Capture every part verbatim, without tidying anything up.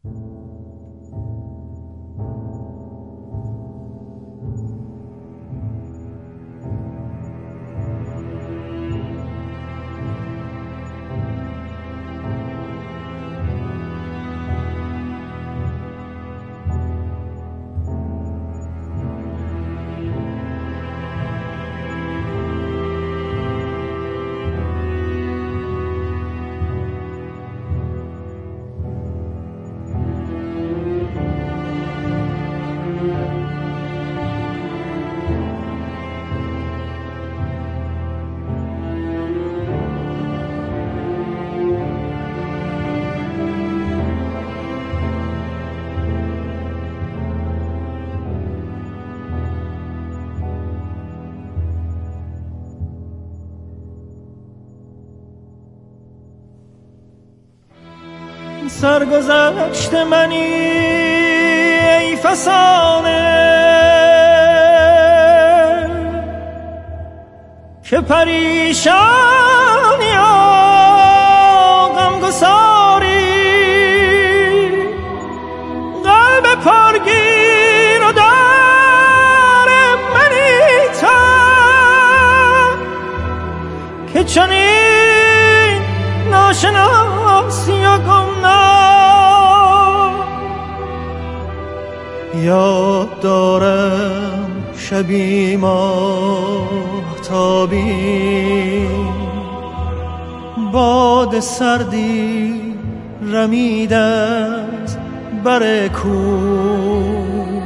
سرگذشت منی ای فسانه که پریشانی و غمگساری قلب پرگیر و دار منی تا که چنین ناشناسی و گمنام یاد دارم شبی ماهتابی باد سردی رمیدت بر کوه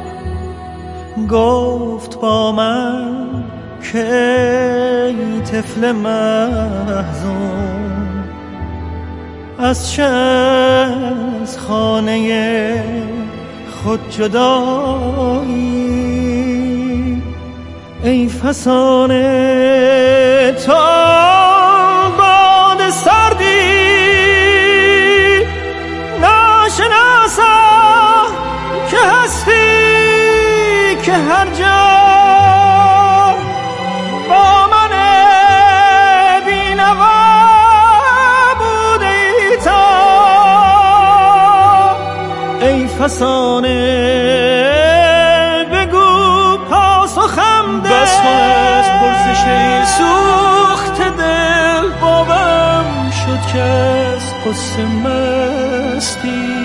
گفت با من که ای طفل محزون از چه از خانه خود جدایی ای فسانه تا باد سردی ناشناسم که هستی که هر جا با من بینوا بوده ای تا ای فسانه بگو پاسخم ده بس کن از پرسش این سوخت دل بابم شد که از قصه مستی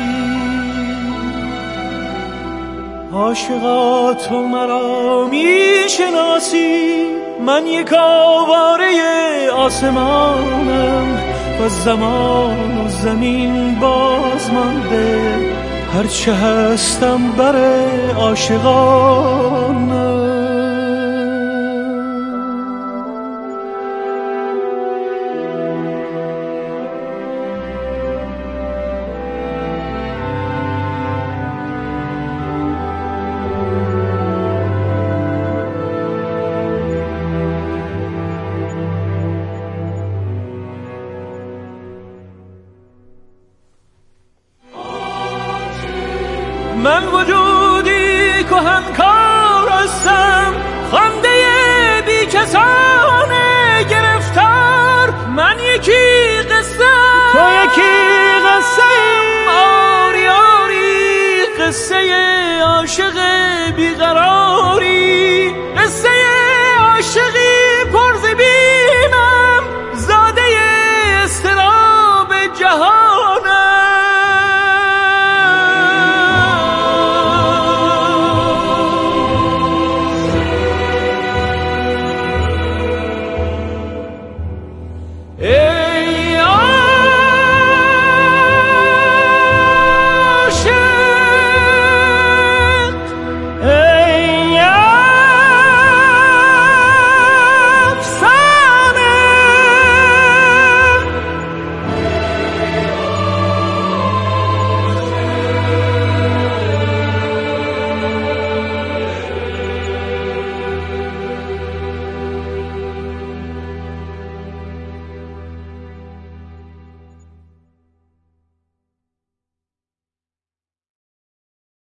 عاشقا تو مرا میشناسی من یک آواره آسمانم و زمان و زمین باز مانده هرچه هستم بر عاشقانم من وجودی کهنکار هستم خنده بی کسانه گرفتار من یکی